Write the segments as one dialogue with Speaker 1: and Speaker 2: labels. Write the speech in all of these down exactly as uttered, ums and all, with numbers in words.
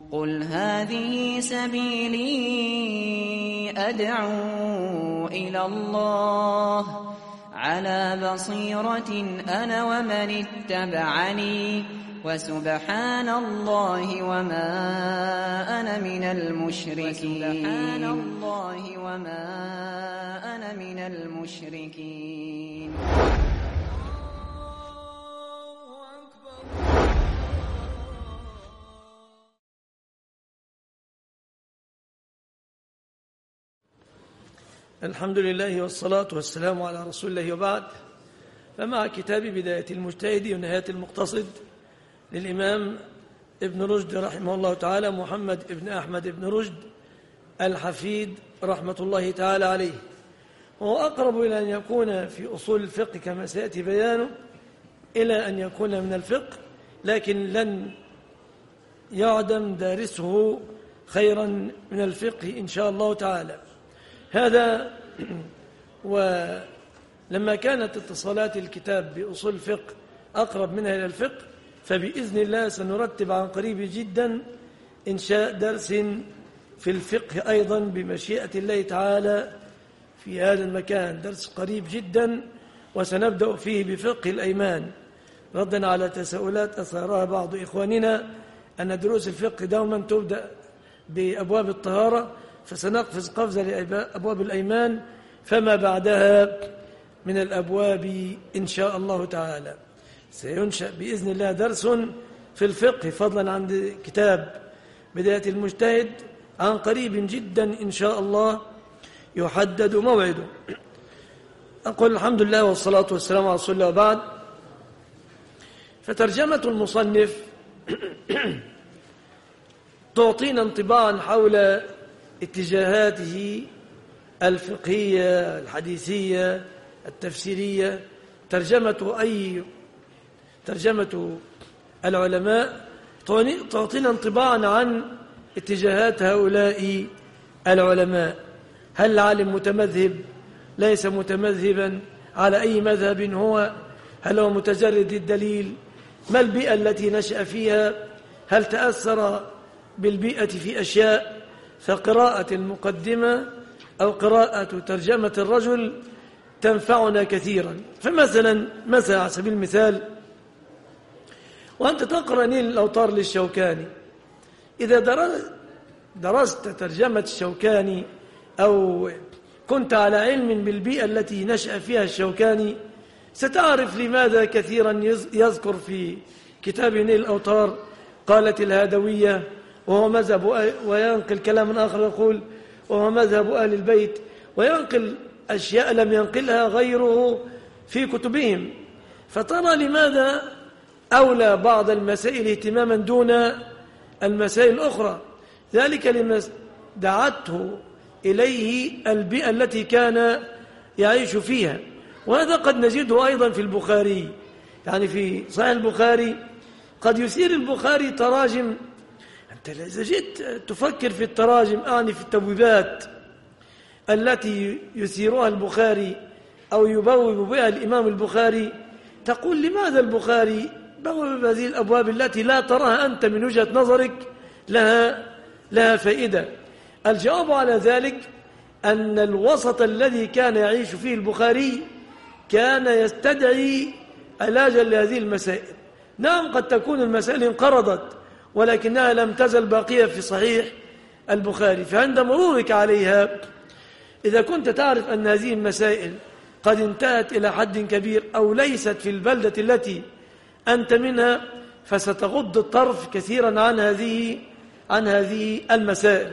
Speaker 1: قل هذه سبيلي أدعو إلى الله على بصيرة أنا ومن اتبعني وسبحان الله وما أنا من المشركين سبحان الله وما أنا من المشركين.
Speaker 2: الحمد لله والصلاة والسلام على رسول الله، وبعد. فمع كتاب بداية المجتهد ونهاية المقتصد للإمام ابن رشد رحمه الله تعالى، محمد ابن أحمد ابن رشد الحفيد رحمة الله تعالى عليه، وهو أقرب إلى أن يكون في أصول الفقه كما سيأتي بيانه إلى أن يكون من الفقه، لكن لن يعدم دارسه خيرا من الفقه إن شاء الله تعالى. هذا ولما كانت اتصالات الكتاب بأصول الفقه أقرب منها إلى الفقه، فبإذن الله سنرتب عن قريب جدا إنشاء درس في الفقه أيضا بمشيئة الله تعالى في هذا المكان، درس قريب جدا، وسنبدأ فيه بفقه الأيمان، ردا على تساؤلات أثارها بعض إخواننا أن دروس الفقه دوما تبدأ بأبواب الطهارة، فسنقفز قفزة لأبواب الأيمان فما بعدها من الأبواب إن شاء الله تعالى. سينشأ بإذن الله درس في الفقه فضلا عن كتاب بداية المجتهد عن قريب جدا إن شاء الله يحدد موعده. أقول الحمد لله والصلاة والسلام على رسول الله، وبعد. فترجمة المصنف تعطينا انطباعا حول اتجاهاته الفقهية الحديثية التفسيرية. ترجمة أي ترجمة العلماء تعطينا انطباعا عن اتجاهات هؤلاء العلماء. هل العالم متمذهب؟ ليس متمذهبا؟ على أي مذهب هو؟ هل هو متجرد الدليل؟ ما البيئة التي نشأ فيها؟ هل تأثر بالبيئة في أشياء؟ فقراءة المقدمة أو قراءة ترجمة الرجل تنفعنا كثيرا. فمثلا مثلا على سبيل المثال، وأنت تقرأ نيل الأوطار للشوكاني، إذا درست ترجمة الشوكاني أو كنت على علم بالبيئة التي نشأ فيها الشوكاني، ستعرف لماذا كثيرا يذكر في كتاب نيل الأوطار قالت الهادوية، وهو مذهب، وينقل كلاما آخر يقول وهو مذهب أهل البيت، وينقل أشياء لم ينقلها غيره في كتبهم. فترى لماذا أولى بعض المسائل اهتماما دون المسائل الأخرى، ذلك لما دعته إليه البيئة التي كان يعيش فيها. وهذا قد نجده أيضا في البخاري، يعني في صحيح البخاري قد يثير البخاري تراجم، أنت إذا جئت تفكر في التراجم أعني في التبويبات التي يثيرها البخاري أو يبوب بها الإمام البخاري، تقول لماذا البخاري بوب هذه الأبواب التي لا تراها أنت من وجهة نظرك لها لها فائدة؟ الجواب على ذلك أن الوسط الذي كان يعيش فيه البخاري كان يستدعي علاجا لهذه المسائل. نعم قد تكون المسائل انقرضت، ولكنها لم تزل باقية في صحيح البخاري. فعند مرورك عليها إذا كنت تعرف أن هذه المسائل قد انتهت إلى حد كبير أو ليست في البلدة التي أنت منها، فستغض الطرف كثيرا عن هذه عن هذه المسائل.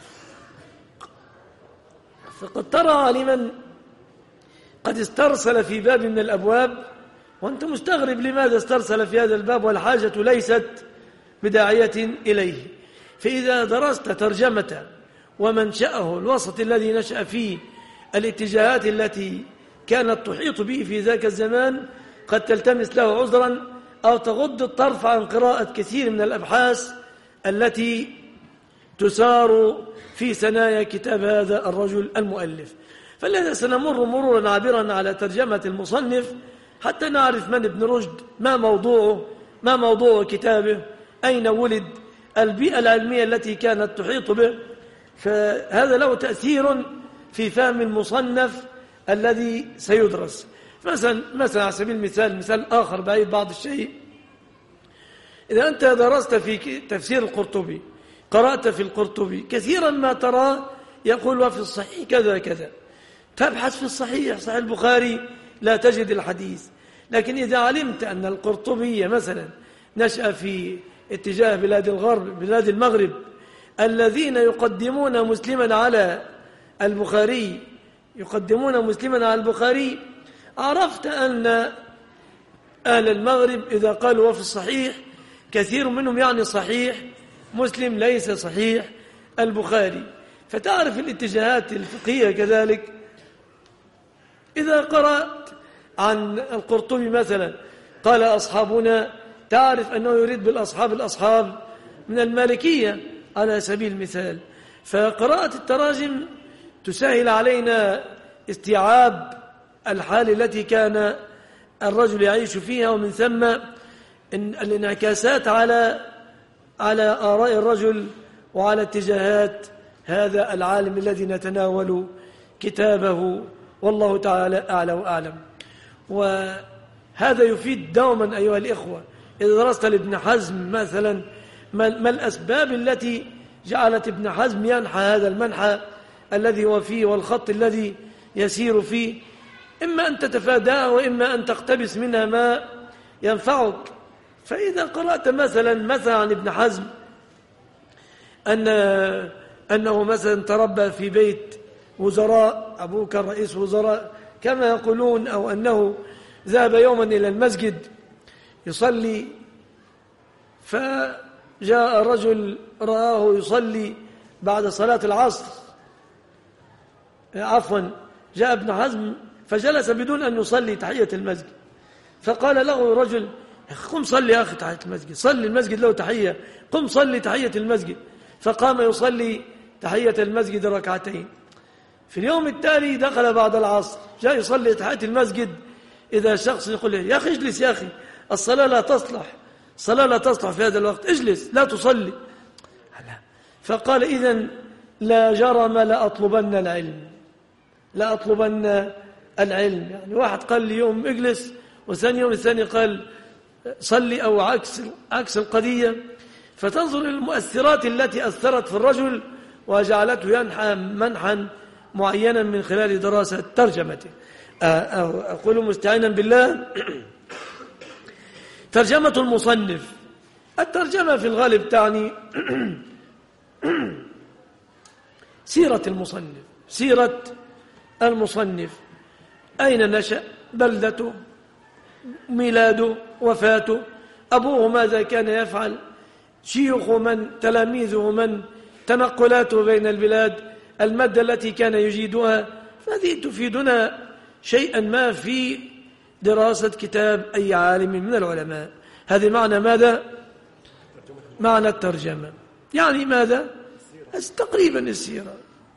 Speaker 2: فقد ترى عالما قد استرسل في باب من الأبواب وأنت مستغرب لماذا استرسل في هذا الباب والحاجة ليست بداعية إليه. فإذا درست ترجمة ومنشأه الوسط الذي نشأ فيه، الاتجاهات التي كانت تحيط به في ذاك الزمان، قد تلتمس له عذرا أو تغض الطرف عن قراءة كثير من الأبحاث التي تسار في ثنايا كتاب هذا الرجل المؤلف. فلذا سنمر مرورا عابرا على ترجمة المصنف حتى نعرف من ابن رشد، ما موضوعه، ما موضوع كتابه، أين ولد، البيئة العلمية التي كانت تحيط به، فهذا له تأثير في فهم المصنف الذي سيدرس. مثلا مثلا على سبيل المثال، مثال آخر بعيد بعض الشيء، إذا أنت درست في تفسير القرطبي، قرأت في القرطبي، كثيرا ما ترى يقول وفي الصحيح كذا كذا، تبحث في الصحيح، صحيح البخاري، لا تجد الحديث. لكن إذا علمت أن القرطبي مثلا نشأ في اتجاه بلاد الغرب، بلاد المغرب، الذين يقدمون مسلما على البخاري، يقدمون مسلما على البخاري، عرفت أن أهل المغرب إذا قالوا وفي الصحيح كثير منهم يعني صحيح مسلم ليس صحيح البخاري. فتعرف الاتجاهات الفقهية كذلك. إذا قرأت عن القرطبي مثلا قال أصحابنا، تعرف أنه يريد بالأصحاب الأصحاب من المالكية على سبيل المثال. فقراءة التراجم تسهل علينا استيعاب الحال التي كان الرجل يعيش فيها، ومن ثم الانعكاسات على على آراء الرجل وعلى اتجاهات هذا العالم الذي نتناول كتابه، والله تعالى أعلى وأعلم. وهذا يفيد دوما أيها الإخوة، إذا درست لابن حزم مثلا ما الأسباب التي جعلت ابن حزم ينحى هذا المنحى الذي هو فيه والخط الذي يسير فيه، إما أن تتفاداه وإما أن تقتبس منها ما ينفعك. فإذا قرأت مثلا مثلا عن ابن حزم أن أنه مثلا تربى في بيت وزراء، أبوه كان رئيس وزراء كما يقولون، أو أنه ذهب يوما إلى المسجد يصلي، فجاء رجل رآه يصلي بعد صلاة العصر، عفوا جاء ابن حزم فجلس بدون أن يصلي تحية المسجد، فقال له رجل قم صلي يا أخي تحية المسجد، صلي المسجد له تحية، قم صلي تحية المسجد. فقام يصلي تحية المسجد ركعتين. في اليوم التالي دخل بعد العصر جاء يصلي تحية المسجد، إذا شخص يقول له يا أخي اجلس يا أخي، الصلاة لا تصلح، الصلاة لا تصلح في هذا الوقت، اجلس لا تصلي. فقال إذن لا جرم لأطلبن العلم، لا أطلبن العلم. يعني واحد قال لي يوم اجلس، وثاني يوم الثاني قال صلي، أو عكس عكس القضية. فتنظر المؤثرات التي أثرت في الرجل وجعلته ينحى منحا معينا من خلال دراسة ترجمته. أقول مستعينا بالله ترجمة المصنف. الترجمة في الغالب تعني سيرة المصنف، سيرة المصنف، أين نشأ، بلدته، ميلاده، وفاته، أبوه ماذا كان يفعل، شيوخه من، تلاميذه من، تنقلاته بين البلاد، المادة التي كان يجيدها. فهذه تفيدنا شيئا ما في دراسة كتاب أي عالم من العلماء. هذه معنى ماذا؟ معنى الترجمة، يعني ماذا؟ تقريبا السيرة.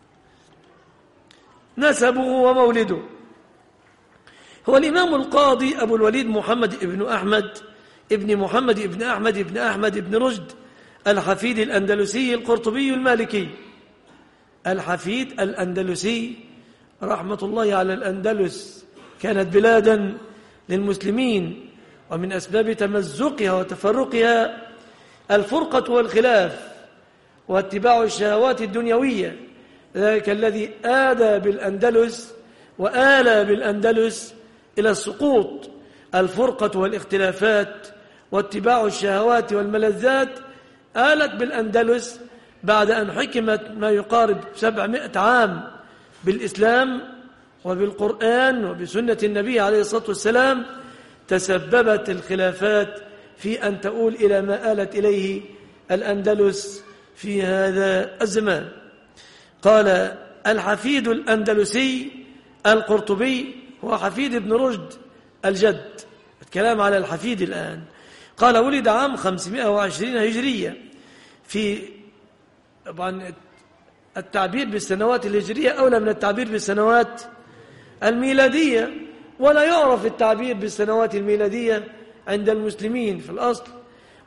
Speaker 2: نسبه ومولده. هو الإمام القاضي أبو الوليد محمد ابن أحمد ابن محمد ابن أحمد ابن أحمد ابن رشد الحفيد الأندلسي القرطبي المالكي. الحفيد الأندلسي رحمة الله على الأندلس، كانت بلادا للمسلمين، ومن أسباب تمزقها وتفرقها الفرقة والخلاف واتباع الشهوات الدنيوية. ذلك الذي آدى بالأندلس وآلى بالأندلس إلى السقوط، الفرقة والاختلافات واتباع الشهوات والملذات آلت بالأندلس بعد أن حكمت ما يقارب سبعمائة عام بالإسلام وبالقرآن وبسنة النبي عليه الصلاة والسلام. تسببت الخلافات في أن تؤول إلى ما آلت إليه الأندلس في هذا الزمان. قال الحفيد الأندلسي القرطبي هو حفيد ابن رشد الجد. الكلام على الحفيد الآن. قال ولد عام خمسمائة وعشرين هجرية. في طبعا التعبير بالسنوات الهجرية أولى من التعبير بالسنوات الميلادية، ولا يعرف التعبير بالسنوات الميلادية عند المسلمين في الأصل،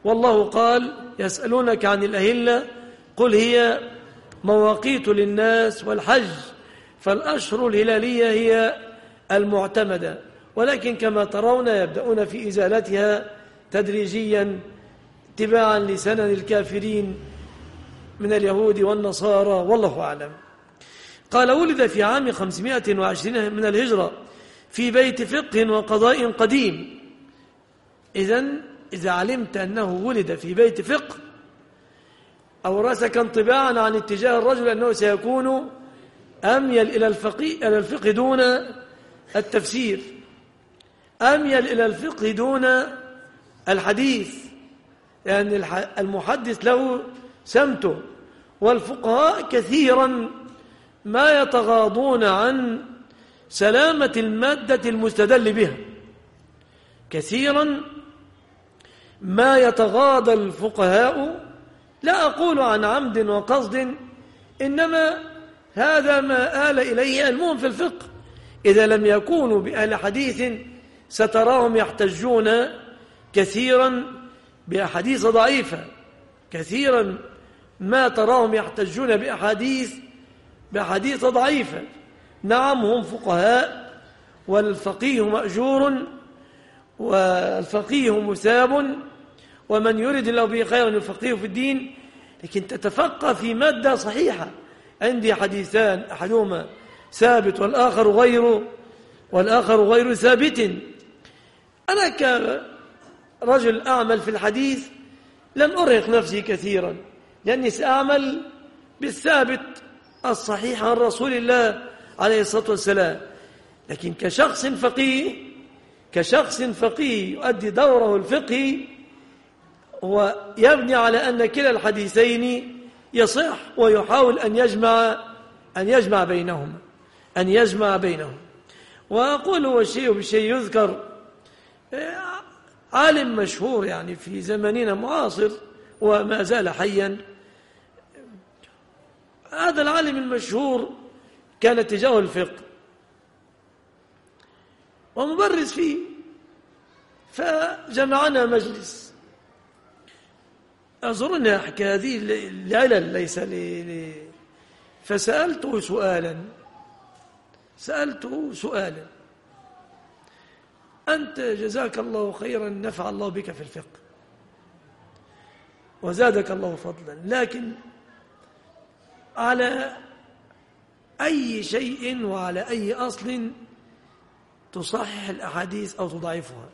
Speaker 2: والله قال يسألونك عن الأهلة قل هي مواقيت للناس والحج فالأشهر الهلالية هي المعتمدة، ولكن كما ترون يبدأون في إزالتها تدريجيا اتباعا لسنن الكافرين من اليهود والنصارى والله أعلم. قال ولد في عام خمسمائة وعشرين من الهجرة في بيت فقه وقضاء قديم. إذن إذا علمت أنه ولد في بيت فقه أورثك انطباعا عن اتجاه الرجل أنه سيكون أميل إلى الفقه, إلى الفقه دون التفسير، أميل إلى الفقه دون الحديث، لأن يعني المحدث له سمته، والفقهاء كثيرا ما يتغاضون عن سلامة المادة المستدل بها، كثيرا ما يتغاضى الفقهاء، لا أقول عن عمد وقصد، إنما هذا ما آل إليه علمهم في الفقه. إذا لم يكونوا بأهل حديث ستراهم يحتجون كثيرا بأحاديث ضعيفة، كثيرا ما تراهم يحتجون بأحاديث بأحاديث ضعيفة. نعم هم فقهاء، والفقيه مأجور والفقيه مثاب، ومن يريد الله به خيرا يفقهه في الدين، لكن تتفقه في مادة صحيحة. عندي حديثان أحدهما ثابت والآخر غير والآخر غير ثابت. أنا كرجل أعمل في الحديث لن أرهق نفسي كثيرا، لأني سأعمل بالثابت الصحيح عن رسول الله عليه الصلاة والسلام. لكن كشخص فقيه كشخص فقيه يؤدي دوره الفقهي ويبني على أن كلا الحديثين يصح، ويحاول أن يجمع أن يجمع بينهما أن يجمع بينهم. وأقول هو الشيء بشيء يذكر عالم مشهور يعني في زماننا معاصر وما زال حيا. هذا العالم المشهور كان اتجاهه الفقه ومبرز فيه، فجمعنا مجلس. أظن أحكي هذه العلل ليس لي، فسألته سؤالا سألته سؤالا أنت جزاك الله خيرا، نفع الله بك في الفقه وزادك الله فضلا، لكن على أي شيء وعلى أي أصل تصحح الأحاديث أو تضعفها؟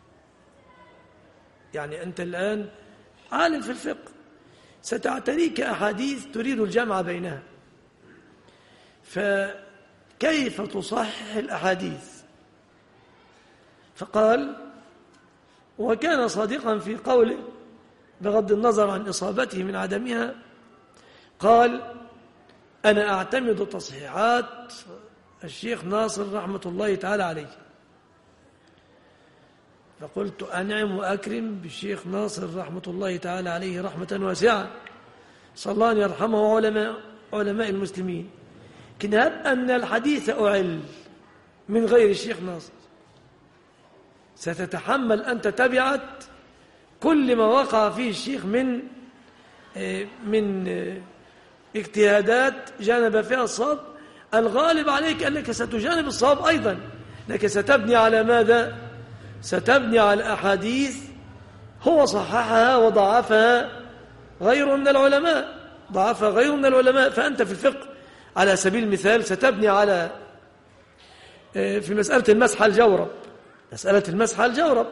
Speaker 2: يعني أنت الآن عالم في الفقه، ستعتريك أحاديث تريد الجمع بينها، فكيف تصحح الأحاديث؟ فقال، وكان صادقا في قوله بغض النظر عن إصابته من عدمها، قال أنا أعتمد تصحيحات الشيخ ناصر رحمة الله تعالى عليه. فقلت أنعم وأكرم بالشيخ ناصر رحمة الله تعالى عليه رحمة واسعة، صلى الله أن يرحمه علماء, علماء المسلمين. لكن هب أن الحديث أعل من غير الشيخ ناصر، ستتحمل أنت تبعت كل ما وقع فيه الشيخ من من اجتهادات جانب فيها الصواب. الغالب عليك أنك ستجانب الصواب أيضا، لكن ستبني على ماذا؟ ستبني على أحاديث هو صححها وضعفها غيره من العلماء ضعفها غيره من العلماء. فأنت في الفقه على سبيل المثال ستبني على في مسألة المسح الجورب مسألة المسح الجورب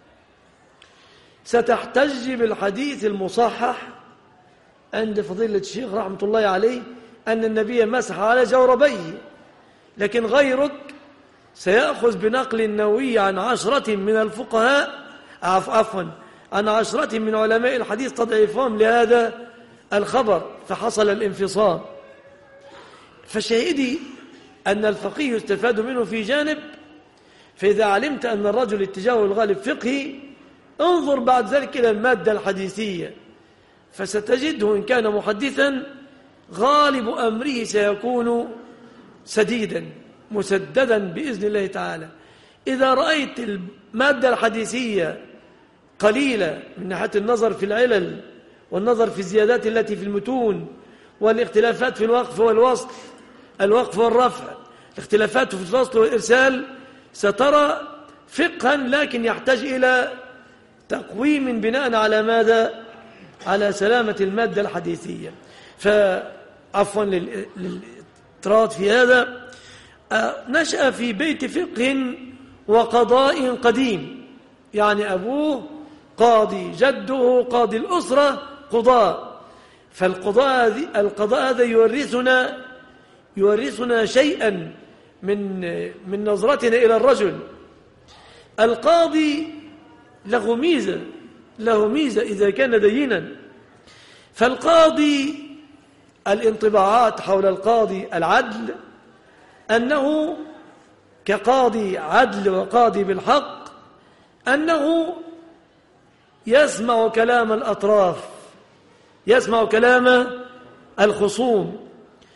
Speaker 2: ستحتج بالحديث المصحح عند فضيلة الشيخ رحمة الله عليه أن النبي مسح على جوربيه، لكن غيرك سيأخذ بنقل النووي عن عشرة من الفقهاء عفوا عن عشرة من علماء الحديث تضعيفهم لهذا الخبر، فحصل الانفصام. فشاهدي أن الفقيه يستفاد منه في جانب. فإذا علمت أن الرجل اتجاهه الغالب فقهي، انظر بعد ذلك إلى المادة الحديثية، فستجده إن كان محدثا غالب أمره سيكون سديدا مسددا بإذن الله تعالى. إذا رأيت المادة الحديثية قليلة من ناحية النظر في العلل والنظر في الزيادات التي في المتون والاختلافات في الوقف والوصل، الوقف والرفع، الاختلافات في الفصل والإرسال، سترى فقها لكن يحتاج إلى تقويم بناء على ماذا؟ على سلامة المادة الحديثية. فعفوا للاضطراد في هذا، نشأ في بيت فقه وقضاء قديم، يعني أبوه قاضي، جده قاضي الأسرة قضاء. فالقضاء القضاء هذا يورثنا يورثنا شيئا من من نظرتنا إلى الرجل. القاضي له ميزة له ميزة إذا كان دينا. فالقاضي، الانطباعات حول القاضي العدل، أنه كقاضي عدل وقاضي بالحق، أنه يسمع كلام الأطراف، يسمع كلام الخصوم.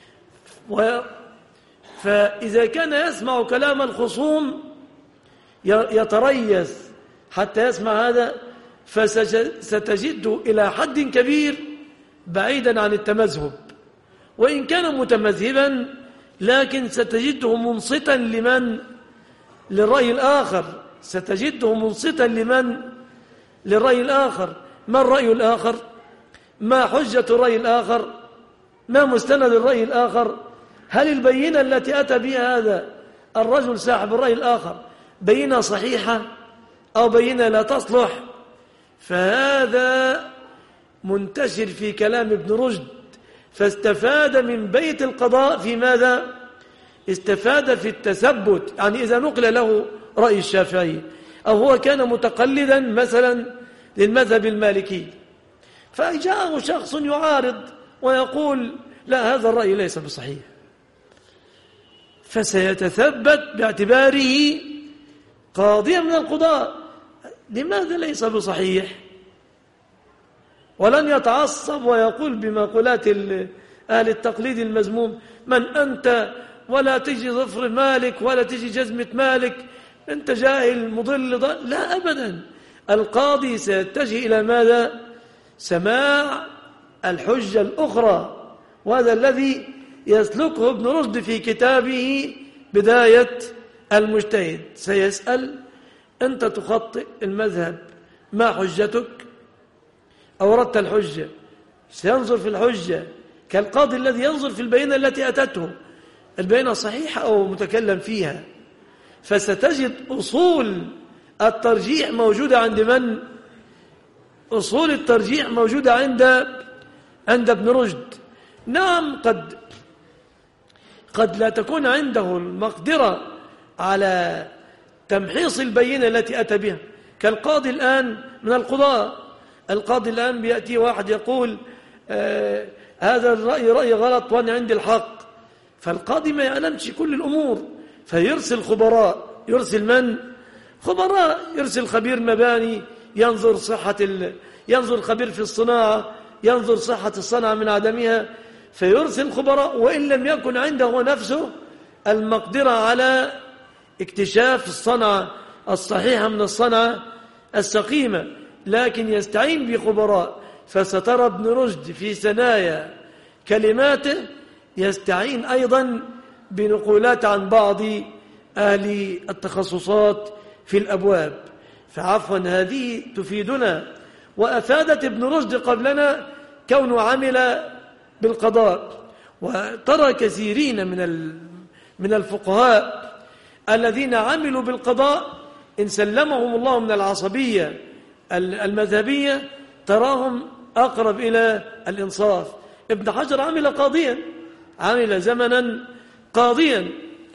Speaker 2: فإذا كان يسمع كلام الخصوم يتريث حتى يسمع هذا، فستجد إلى حد كبير بعيدا عن التمذهب، وإن كان متمذهبا لكن ستجده منصتا لمن؟ للرأي الآخر. ستجده منصتا لمن؟ للرأي الآخر. ما الرأي الآخر؟ ما حجة الرأي الآخر؟ ما مستند الرأي الآخر؟ هل البينة التي أتى بها هذا الرجل صاحب الرأي الآخر بينة صحيحة أو بينة لا تصلح؟ فهذا منتشر في كلام ابن رشد. فاستفاد من بيت القضاء في ماذا؟ استفاد في التثبت. يعني إذا نقل له رأي الشافعي أو هو كان متقلدا مثلا للمذهب المالكي، فجاءه شخص يعارض ويقول لا، هذا الرأي ليس بصحيح، فسيتثبت باعتباره قاضيا من القضاء، لماذا ليس بصحيح؟ ولن يتعصب ويقول بمقولات أهل التقليد المذموم: من أنت؟ ولا تجي ظفر مالك ولا تجي جزمة مالك، أنت جاهل مضل ضال. لا أبدا، القاضي سيتجه إلى ماذا؟ سماع الحجة الأخرى. وهذا الذي يسلكه ابن رشد في كتابه بداية المجتهد. سيسأل: أنت تخطئ المذهب، ما حجتك؟ أوردت الحجة، سينظر في الحجة كالقاضي الذي ينظر في البينة التي أتته، البينة صحيحة أو متكلم فيها. فستجد أصول الترجيح موجودة عند من؟ أصول الترجيح موجودة عند عند ابن رشد. نعم، قد قد لا تكون عنده المقدرة على تمحيص البينة التي أتى بها، كالقاضي الآن من القضاء. القاضي الآن بيأتي واحد يقول آه هذا الرأي رأي غلط وأنا عندي الحق، فالقاضي ما يعلمش كل الأمور، فيرسل خبراء. يرسل من؟ خبراء. يرسل خبير مباني ينظر صحة ال... ينظر خبير في الصناعة ينظر صحة الصنعة من عدمها، فيرسل خبراء. وإن لم يكن عنده هو نفسه المقدرة على اكتشاف الصنعة الصحيحة من الصنعة السقيمة، لكن يستعين بخبراء. فسترى ابن رشد في ثنايا كلماته يستعين أيضا بنقولات عن بعض أهل التخصصات في الأبواب. فعفوا هذه تفيدنا. وأفادت ابن رشد قبلنا كونه عمل بالقضاء. وترى كثيرين من من الفقهاء الذين عملوا بالقضاء إن سلمهم الله من العصبية المذهبية تراهم أقرب إلى الإنصاف. ابن حجر عمل قاضيا، عمل زمنا قاضيا،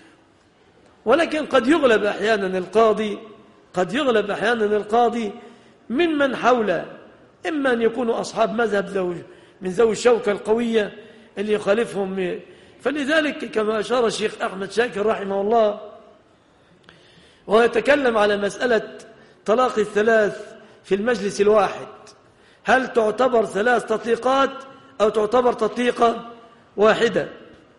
Speaker 2: ولكن قد يغلب أحيانا القاضي قد يغلب أحيانا القاضي ممن حوله، إما أن يكونوا أصحاب مذهب ذو من ذوي الشوكة القوية اللي يخالفهم. فلذلك كما أشار الشيخ أحمد شاكر رحمه الله وهو يتكلم على مسألة طلاق الثلاث في المجلس الواحد، هل تعتبر ثلاث تطليقات أو تعتبر تطليقة واحدة؟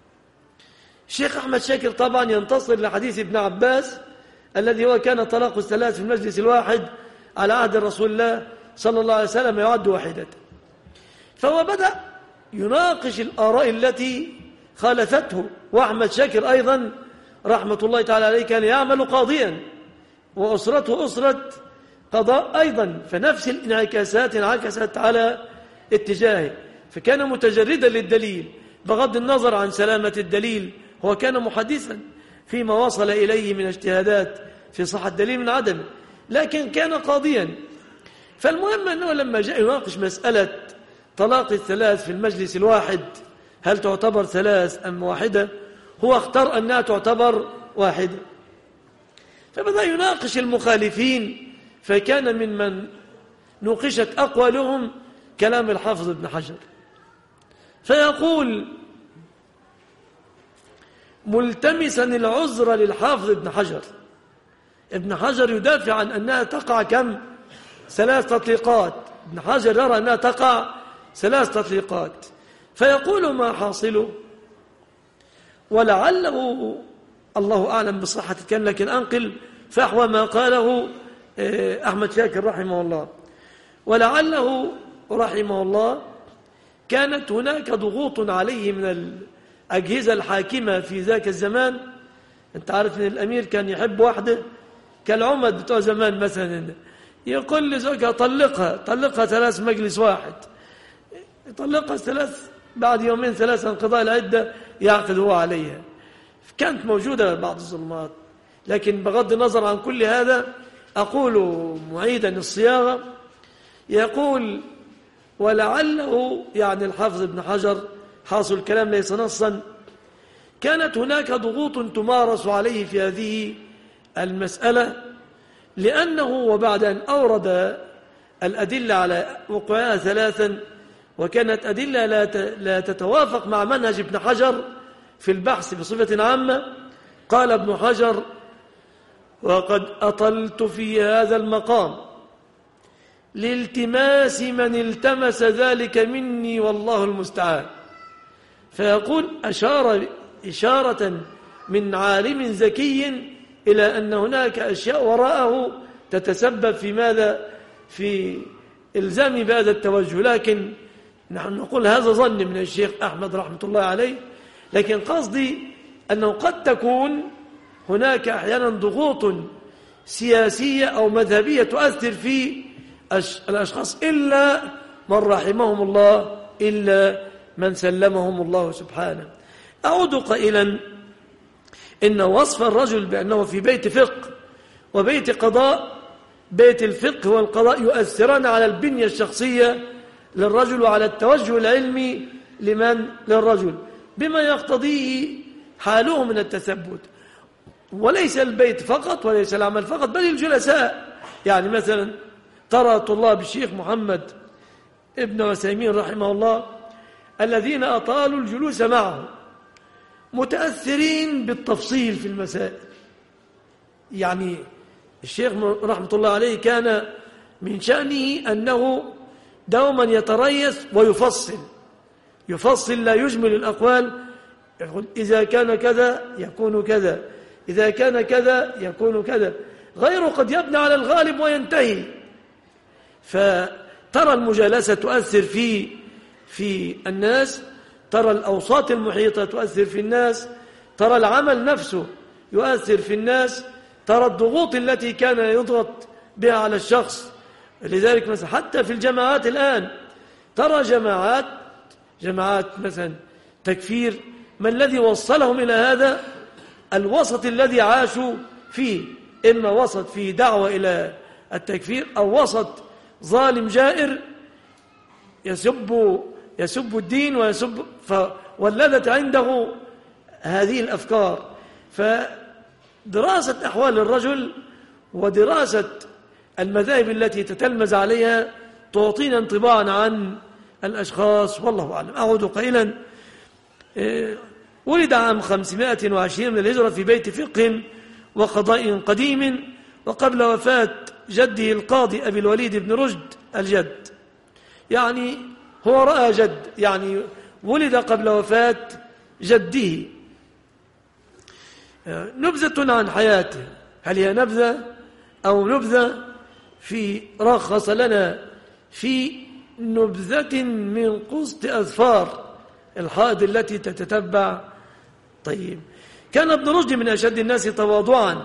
Speaker 2: الشيخ أحمد شاكر طبعا ينتصر لحديث ابن عباس الذي هو كان طلاق الثلاث في المجلس الواحد على عهد رسول الله صلى الله عليه وسلم يعد واحدة. فهو بدأ يناقش الآراء التي خالفته. وأحمد شاكر أيضا رحمة الله تعالى عليه كان يعمل قاضيا، وأسرته أسرة قضاء أيضا، فنفس الانعكاسات انعكست على اتجاهه، فكان متجردا للدليل بغض النظر عن سلامة الدليل. هو كان محدثا فيما وصل إليه من اجتهادات في صحة الدليل من عدمه، لكن كان قاضيا. فالمهم أنه لما جاء يناقش مسألة طلاق الثلاث في المجلس الواحد، هل تعتبر ثلاث أم واحدة، هو اختار أنها تعتبر واحدة. فبدأ يناقش المخالفين، فكان ممن نوقشت أقوالهم كلام الحافظ ابن حجر، فيقول ملتمسا العذر للحافظ ابن حجر. ابن حجر يدافع عن أنها تقع كم؟ ثلاث تطليقات. ابن حجر يرى أنها تقع ثلاث تطليقات، فيقول ما حاصله، ولعله الله أعلم بصحة الكلام، لكن أنقل فحوى ما قاله أحمد شاكر رحمه الله. ولعله رحمه الله كانت هناك ضغوط عليه من الأجهزة الحاكمة في ذاك الزمان. أنت عارف أن الأمير كان يحب واحدة كالعمد بتوع زمان، مثلا يقول لزوجها طلقها طلقها ثلاث مجلس واحد، يطلقها ثلاث، بعد يومين ثلاثة انقضاء العدة يعقد هو عليها. كانت موجودة بعض الظلمات، لكن بغض النظر عن كل هذا أقول معيدا الصياغة، يقول ولعله يعني الحافظ ابن حجر، حاصل الكلام ليس نصا، كانت هناك ضغوط تمارس عليه في هذه المسألة، لأنه وبعد أن أورد الأدلة على وقوعها ثلاثا، وكانت أدلة لا تتوافق مع منهج ابن حجر في البحث بصفة عامة، قال ابن حجر وقد أطلت في هذا المقام لالتماس من التمس ذلك مني والله المستعان. فيقول أشار إشارة من عالم ذكي إلى أن هناك أشياء وراءه تتسبب في ماذا؟ في إلزام بهذا التوجه. لكن نحن نقول هذا ظن من الشيخ أحمد رحمة الله عليه، لكن قصدي أنه قد تكون هناك أحيانا ضغوط سياسية أو مذهبية تؤثر في الأشخاص، إلا من رحمهم الله، إلا من سلمهم الله سبحانه. أعود قائلا إن وصف الرجل بأنه في بيت فقه وبيت قضاء، بيت الفقه والقضاء يؤثران على البنية الشخصية للرجل وعلى التوجه العلمي لمن للرجل بما يقتضيه حاله من التثبت. وليس البيت فقط وليس العمل فقط، بل الجلساء. يعني مثلا ترى طلاب الشيخ محمد ابن عثيمين رحمه الله الذين أطالوا الجلوس معه متأثرين بالتفصيل في المسائل. يعني الشيخ رحمة الله عليه كان من شأنه أنه دوما يتريث ويفصل، يفصل لا يجمل الأقوال، يقول إذا كان كذا يكون كذا، إذا كان كذا يكون كذا، غيره قد يبني على الغالب وينتهي. فترى المجالسة تؤثر في في الناس، ترى الأوساط المحيطة تؤثر في الناس، ترى العمل نفسه يؤثر في الناس، ترى الضغوط التي كان يضغط بها على الشخص. لذلك مثلا حتى في الجماعات الآن ترى جماعات جماعات مثلا تكفير، ما الذي وصلهم إلى هذا؟ الوسط الذي عاشوا فيه، إما وسط فيه دعوة إلى التكفير، أو وسط ظالم جائر يسب يسب الدين ويسب، فولدت عنده هذه الأفكار. فدراسة أحوال الرجل ودراسة المذاهب التي تتلمذ عليها تعطينا انطباعا عن الأشخاص، والله أعلم. أعود قائلا ولد عام خمسمائة وعشرين من الهجرة في بيت فقه وقضاء قديم، وقبل وفاة جده القاضي أبي الوليد بن رشد الجد، يعني هو رأى جد، يعني ولد قبل وفاة جده. نبذة عن حياته، هل هي نبذة أو نبذة؟ في رخص لنا في نبذة من قسط أظفار الحائض التي تتتبع. طيب، كان ابن رشد من أشد الناس تواضعا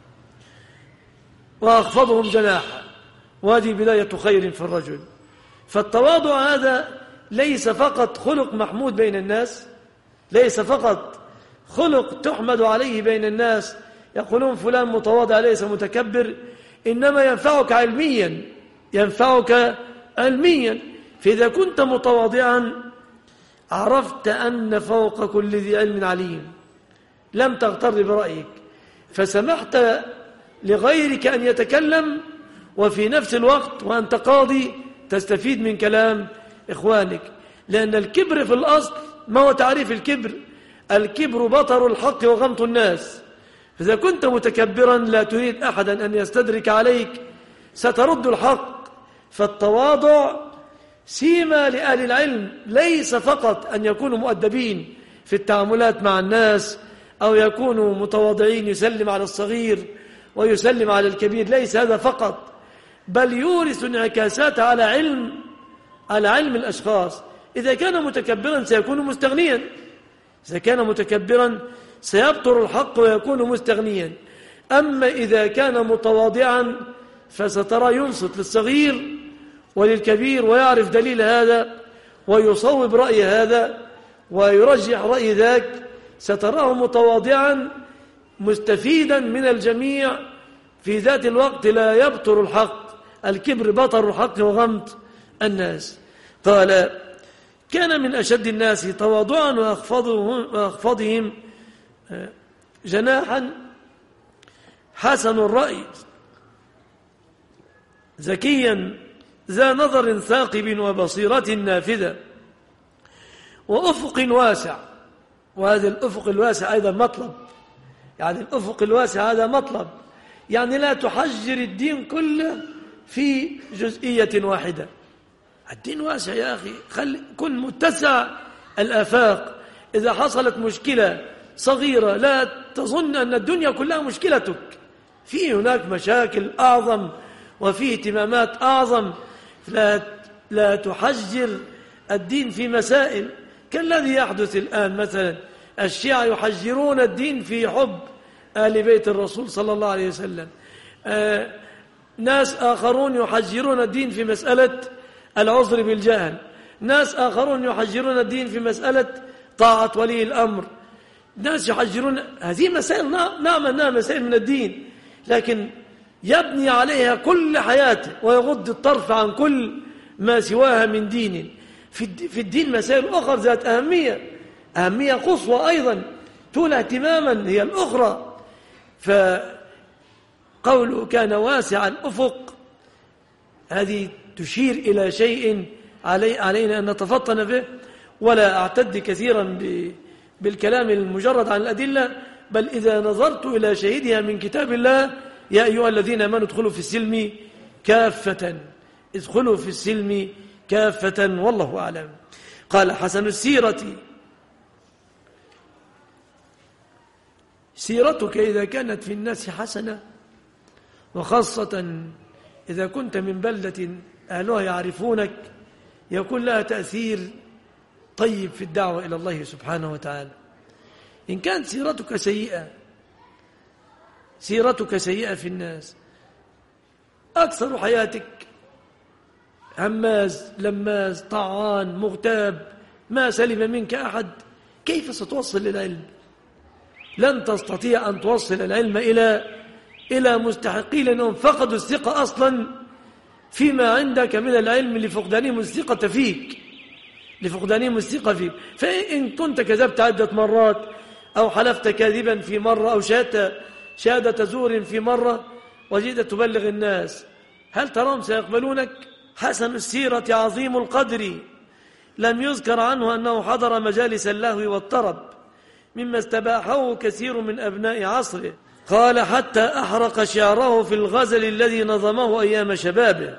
Speaker 2: وأخفضهم جناحا، وهذه بداية خير في الرجل. فالتواضع هذا ليس فقط خلق محمود بين الناس، ليس فقط خلق تحمد عليه بين الناس، يقولون فلان متواضع ليس متكبر، إنما ينفعك علميا، ينفعك علميا. فإذا كنت متواضعا عرفت أن فوق كل ذي علم عليم، لم تغتر برأيك، فسمحت لغيرك أن يتكلم، وفي نفس الوقت وأنت قاضي تستفيد من كلام إخوانك. لأن الكبر في الأصل، ما هو تعريف الكبر؟ الكبر بطر الحق وغمط الناس. فإذا كنت متكبرا لا تريد أحدا أن يستدرك عليك سترد الحق. فالتواضع سيما لأهل العلم، ليس فقط أن يكونوا مؤدبين في التعاملات مع الناس، أو يكونوا متواضعين يسلم على الصغير ويسلم على الكبير، ليس هذا فقط، بل يورث انعكاسات على علم على علم الأشخاص. إذا كان متكبرا سيكون مستغنيا، إذا كان متكبرا سيبطر الحق ويكون مستغنيا. أما إذا كان متواضعا فسترى ينصت للصغير وللكبير ويعرف دليل هذا ويصوب رأي هذا ويرجح رأي ذاك، ستراه متواضعا مستفيدا من الجميع، في ذات الوقت لا يبطر الحق. الكبر بطر الحق وغمط الناس. قال: كان من أشد الناس تواضعا وأخفضهم جناحا حسن الرأي ذكيا ذا نظر ثاقب وبصيرة نافذة وأفق واسع. وهذا الأفق الواسع أيضا مطلب، يعني الأفق الواسع هذا مطلب، يعني لا تحجر الدين كله في جزئية واحدة. الدين واسع يا أخي، خل كن متسع الآفاق. إذا حصلت مشكلة صغيرة لا تظن أن الدنيا كلها مشكلتك، في هناك مشاكل أعظم وفي اهتمامات أعظم. لا, لا تحجر الدين في مسائل كالذي يحدث الآن. مثلا الشيعة يحجرون الدين في حب آل بيت الرسول صلى الله عليه وسلم. آه ناس آخرون يحجرون الدين في مسألة العذر بالجهل، ناس آخرون يحجرون الدين في مسألة طاعة ولي الأمر، ناس يحجرون. هذه مسائل، نعم أنها مسائل من الدين، لكن يبني عليها كل حياته ويغض الطرف عن كل ما سواها من دين. في الدين مسائل أخرى ذات أهمية أهمية قصوى أيضا تولى اهتماما هي الأخرى. فقوله كان واسع الأفق هذه تشير إلى شيء علي علينا أن نتفطن به، ولا أعتد كثيرا بالكلام المجرد عن الأدلة، بل إذا نظرت إلى شهيدها من كتاب الله: يا أيها الذين آمنوا ادخلوا في السلم كافة، ادخلوا في السلم كافة، والله أعلم. قال: حسن السيرة، سيرتك إذا كانت في الناس حسنة، وخاصة إذا كنت من بلدة أهلها يعرفونك، يكون لها تأثير طيب في الدعوة إلى الله سبحانه وتعالى. إن كانت سيرتك سيئة سيرتك سيئة في الناس، أكثر حياتك هماز لماز طعان مغتاب، ما سلم منك أحد، كيف ستوصل العلم؟ لن تستطيع أن توصل العلم إلى إلى مستحقي، لأنهم فقدوا الثقة أصلا فيما عندك من العلم لفقدانهم الثقة فيك لفقدانهم الثقة فيك. فإن كنت كذبت عدة مرات أو حلفت كاذبا في مرة أو شهادة شهادة زور في مرة وجئت تبلغ الناس، هل تراهم سيقبلونك؟ حسن السيرة عظيم القدر، لم يذكر عنه أنه حضر مجالس اللهو والطرب مما استباحه كثير من أبناء عصره. قال: حتى أحرق شعره في الغزل الذي نظمه أيام شبابه.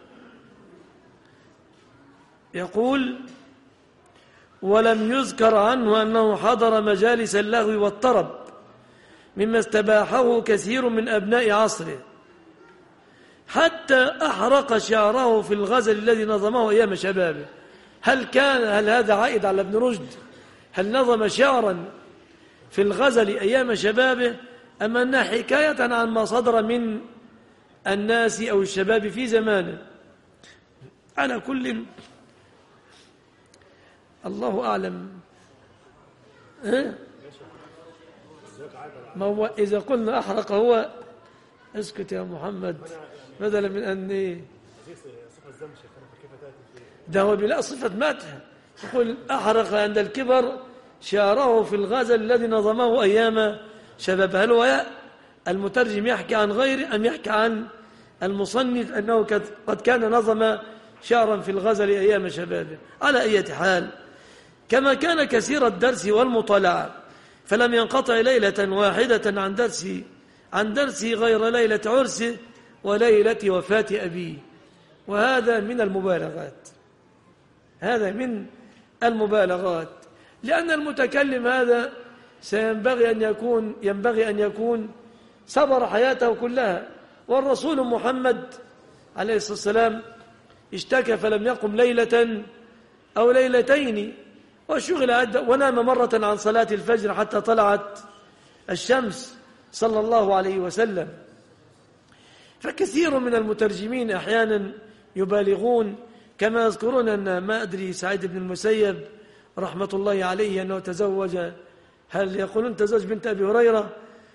Speaker 2: يقول: ولم يذكر عنه أنه حضر مجالس اللهو والطرب مما استباحه كثير من أبناء عصره. حتى أحرق شعره في الغزل الذي نظمه أيام شبابه. هل كان هل هذا عائد على ابن رشد؟ هل نظم شعرا في الغزل أيام شبابه أم أنها حكاية عن ما صدر من الناس أو الشباب في زمانه؟ على كل الله أعلم. ها؟ ما هو إذا قلنا أحرق هو اسكت يا محمد بدلا من أن ده هو بلا صفة مدح. يقول أحرق عند الكبر شعره في الغزل الذي نظمه أيام شباب. هل هو المترجم يحكي عن غيره أم يحكي عن المصنف أنه قد كان نظم شعرا في الغزل أيام شبابه؟ على أي حال، كما كان كثير الدرس والمطالعة فلم ينقطع ليلة واحدة عن درسي عن درسي غير ليلة عرسه وليلة وفاة أبيه. وهذا من المبالغات، هذا من المبالغات، لأن المتكلم هذا سينبغي أن يكون ينبغي أن يكون صبر حياته كلها. والرسول محمد عليه الصلاة والسلام اشتكى فلم يقم ليلة أو ليلتين وشغل عدة ونام مرة عن صلاة الفجر حتى طلعت الشمس صلى الله عليه وسلم. فكثير من المترجمين أحيانا يبالغون، كما يذكرون أن ما أدري سعيد بن المسيب رحمة الله عليه أنه تزوج، هل يقولون تزوج بنت أبي هريرة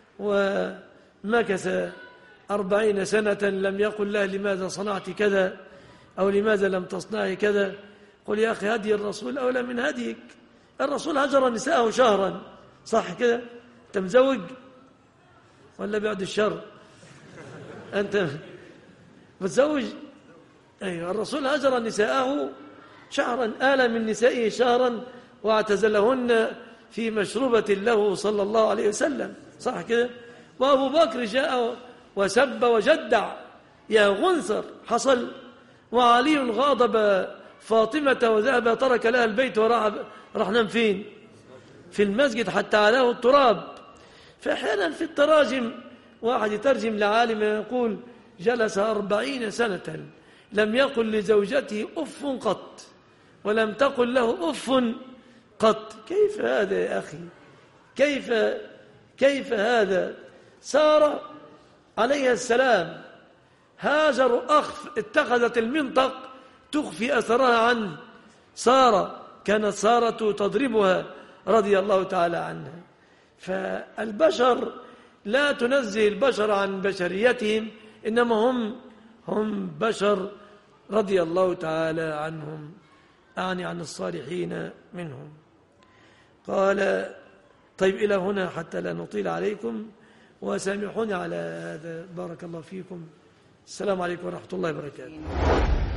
Speaker 2: ومكث أربعين سنة لم يقل له لماذا صنعت كذا أو لماذا لم تصنعي كذا. قل يا أخي هدي الرسول أولى من هديك. الرسول هجر نساءه شهرا، صح كده؟ أنت مزوج ولا بعد الشر؟ أنت متزوج؟ أيوة، الرسول هجر نساءه شهرا، آل من نسائه شهرا واعتزلهن في مشروبة له صلى الله عليه وسلم، صح كده؟ وأبو بكر جاء وسب وجدع يا غنثر حصل، وعلي غاضب فاطمة وذهب ترك لها البيت وراح راح نام فين؟ في المسجد حتى علاه التراب. فأحيانا في التراجم واحد يترجم لعالم يقول جلس أربعين سنة لم يقل لزوجته أف قط ولم تقل له أف قط. كيف هذا يا أخي؟ كيف كيف هذا؟ سارة عليه السلام هاجر أخف اتخذت المنطق تخفي أثرها عنه. سارة كانت سارة تضربها رضي الله تعالى عنها. فالبشر لا تنزه البشر عن بشريتهم، إنما هم هم بشر رضي الله تعالى عنهم، أعني عن الصالحين منهم. قال طيب إلى هنا حتى لا نطيل عليكم، وسامحوني على هذا، بارك الله فيكم. السلام عليكم ورحمة الله وبركاته.